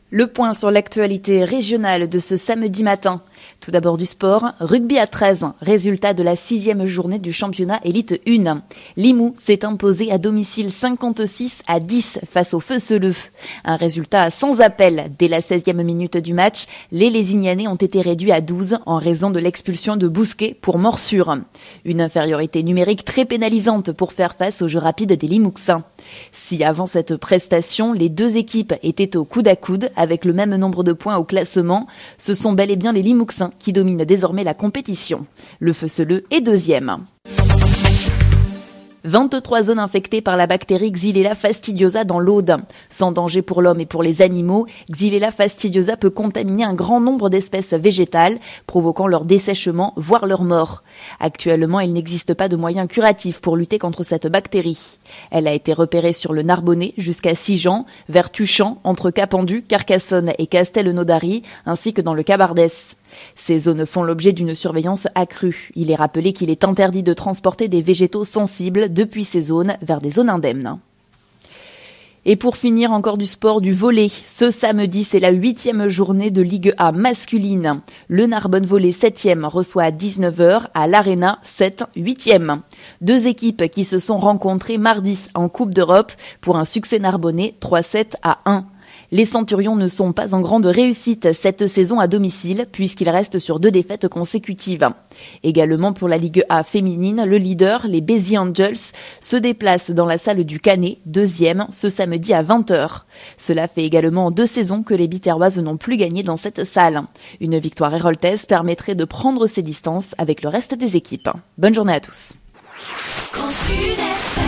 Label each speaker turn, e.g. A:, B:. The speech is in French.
A: Le point sur l'actualité régionale de ce samedi matin. Tout d'abord du sport, rugby à 13, résultat de la 6e journée du championnat élite 1. Limoux s'est imposé à domicile 56-10 face au Feu-Seleux. Un résultat sans appel. Dès la 16e minute du match, les Lézignanais ont été réduits à 12 en raison de l'expulsion de Bousquet pour morsure. Une infériorité numérique très pénalisante pour faire face au jeu rapide des Limouxins. Si avant cette prestation, les deux équipes étaient au coude à coude avec le même nombre de points au classement, ce sont bel et bien les Limouxins qui dominent désormais la compétition. Le Feu-Seleux est 2e. 23 zones infectées par la bactérie Xylella fastidiosa dans l'Aude. Sans danger pour l'homme et pour les animaux, Xylella fastidiosa peut contaminer un grand nombre d'espèces végétales, provoquant leur dessèchement, voire leur mort. Actuellement, il n'existe pas de moyens curatifs pour lutter contre cette bactérie. Elle a été repérée sur le Narbonnais jusqu'à Sigean, vers Tuchan, entre Capendu, Carcassonne et Castelnaudary, ainsi que dans le Cabardès. Ces zones font l'objet d'une surveillance accrue. Il est rappelé qu'il est interdit de transporter des végétaux sensibles depuis ces zones vers des zones indemnes. Et pour finir, encore du sport, du volley. Ce samedi, c'est la 8e journée de Ligue A masculine. Le Narbonne Volley 7e reçoit à 19h à l'Arena 7 8e. Deux équipes qui se sont rencontrées mardi en Coupe d'Europe pour un succès narbonnais 3-7-1. Les Centurions ne sont pas en grande réussite cette saison à domicile puisqu'ils restent sur 2 défaites consécutives. Également pour la Ligue A féminine, le leader, les Béziers Angels, se déplace dans la salle du Canet, 2e, ce samedi à 20h. Cela fait également 2 saisons que les Biterroises n'ont plus gagné dans cette salle. Une victoire héroltaise permettrait de prendre ses distances avec le reste des équipes. Bonne journée à tous.